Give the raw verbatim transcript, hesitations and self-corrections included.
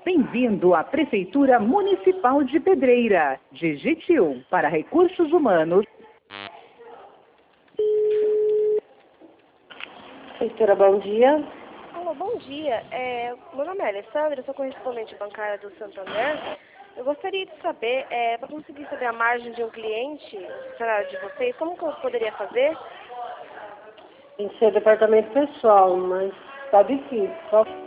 Bem-vindo à Prefeitura Municipal de Pedreira. Digite um para recursos humanos. Prefeitura, bom dia. Alô, bom dia. É, meu nome é Alessandra, eu sou correspondente bancária do Santander. Eu gostaria de saber, é, para conseguir saber a margem de um cliente, funcionário de vocês, como que eu poderia fazer? Tem que ser departamento pessoal, mas tá difícil. Só